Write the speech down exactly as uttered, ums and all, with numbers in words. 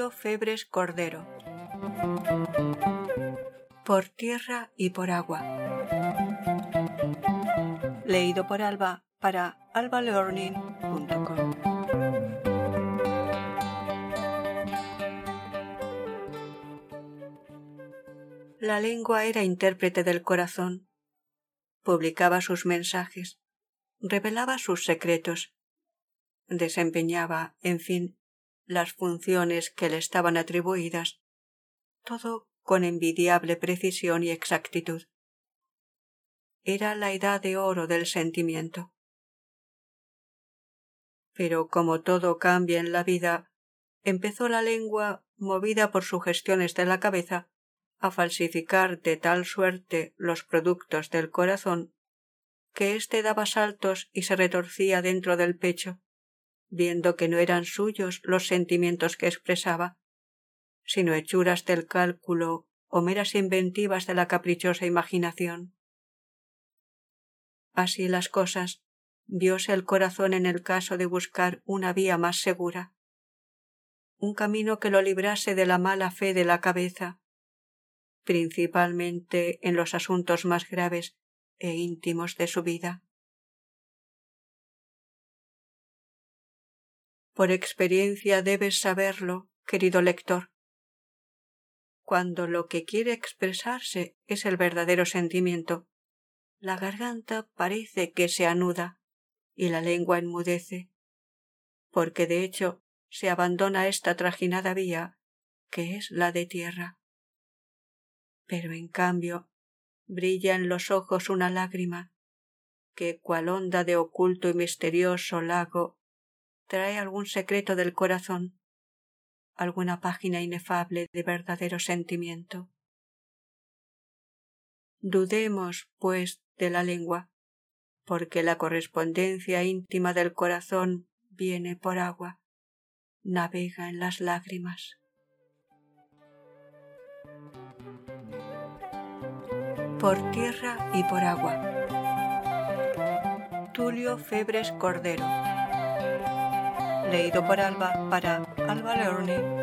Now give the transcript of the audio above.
Tulio Febres Cordero. Por tierra y por agua. Leído por Alba para alba learning punto com. La lengua era intérprete del corazón. Publicaba sus mensajes, revelaba sus secretos, desempeñaba, en fin, las funciones que le estaban atribuidas, todo con envidiable precisión y exactitud. Era la edad de oro del sentimiento. Pero como todo cambia en la vida, empezó la lengua, movida por sugestiones de la cabeza, a falsificar de tal suerte los productos del corazón, que éste daba saltos y se retorcía dentro del pecho, viendo que no eran suyos los sentimientos que expresaba, sino hechuras del cálculo o meras inventivas de la caprichosa imaginación. Así las cosas, vióse el corazón en el caso de buscar una vía más segura, un camino que lo librase de la mala fe de la cabeza, principalmente en los asuntos más graves e íntimos de su vida. Por experiencia debes saberlo, querido lector. Cuando lo que quiere expresarse es el verdadero sentimiento, la garganta parece que se anuda y la lengua enmudece, porque de hecho se abandona esta trajinada vía que es la de tierra. Pero en cambio brilla en los ojos una lágrima que, cual onda de oculto y misterioso lago, trae algún secreto del corazón, alguna página inefable de verdadero sentimiento. Dudemos, pues, de la lengua, porque la correspondencia íntima del corazón viene por agua, navega en las lágrimas. Por tierra y por agua. Tulio Febres Cordero. Leído por Alba para alba learning